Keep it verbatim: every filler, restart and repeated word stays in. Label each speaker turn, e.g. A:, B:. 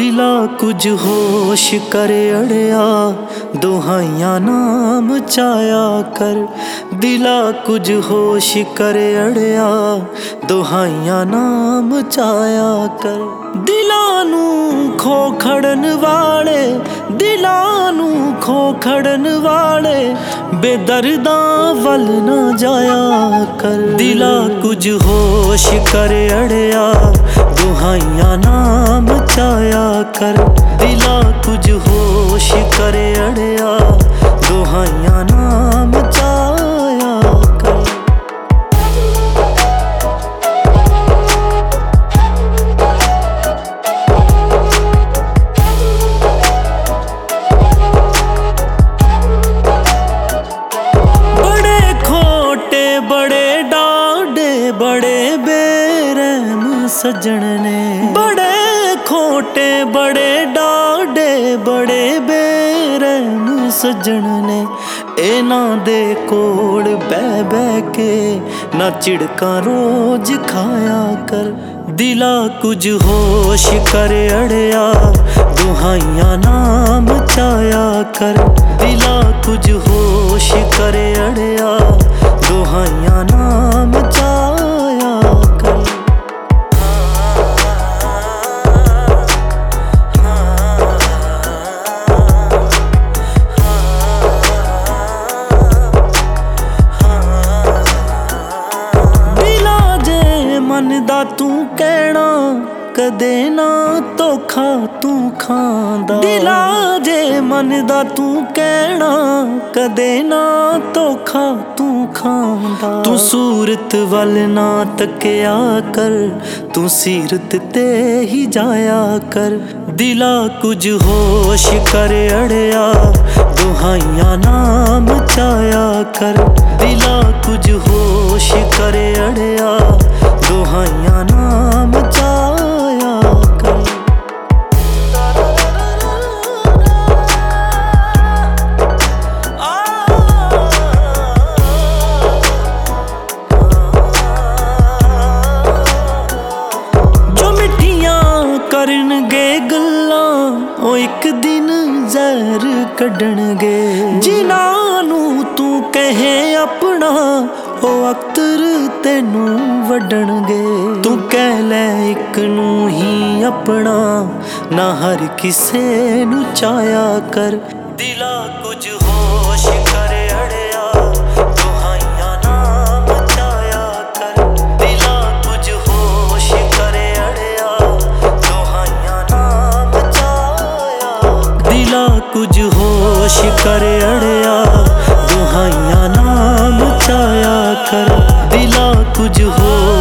A: दिला कुछ होश कर अड़िया दुहाइयां नाम चाया कर। दिला कुछ होश कर अड़िया दुहाइयां नाम चाया कर। दिलां नूं खो खड़न वाले दिलां नूं खो खड़न वाले बेदर्दां वल ना जाया कर। दिला कुछ होश कर अड़िया दुहाइयां नाम चाया कर। दिला कुछ होश कर अड़िया दुहाइयां नाम चाया कर। बड़े खोटे बड़े डाढ़े बड़े बेरहम सज्जन ने। बड़े खोटे बड़े डाढ़े बड़े बेरहम सज्जन ने। इन्हां दे कोल बह बह के ना झिड़कां रोज खाया कर। दिला कुछ होश कर अड़िया दुहाइयां नाम चाया कर। दिला कुछ होश कर अड़िया दुहाइयां नाम चाया कर। मन दा तू कहना कदे ना धोखा तू खांदा। दिला जे मन दा तू कहना कदे ना धोखा तू खांदा। तू सूरत वल ना तकिया कर तू सीरत ते ही जाया कर। दिला कुछ होश कर अड़िया दुहाइयां नाम चाया कर। दिला कुछ होश कर अड़िया दुहाइयां नाम चाया कर। जो मिठियां करनगे गल्लां ओ एक दिन जहर कड्डणगे। जिन्हां नूं तू कहे अपना ओ अख्तर तेनू वड्डणगे। तू कह लै इक नूं ही अपना ना हर किसे नू चाया कर। दिला कुछ होश कर अड़िया दुहाइयां नाम चाया कर। दिला कुछ होश कर अड़िया दुहाइयां नाम चाया कर। दिला कुछ होश कर अड़िया दुहाइयां नाम चाया कर। दिला कुछ हो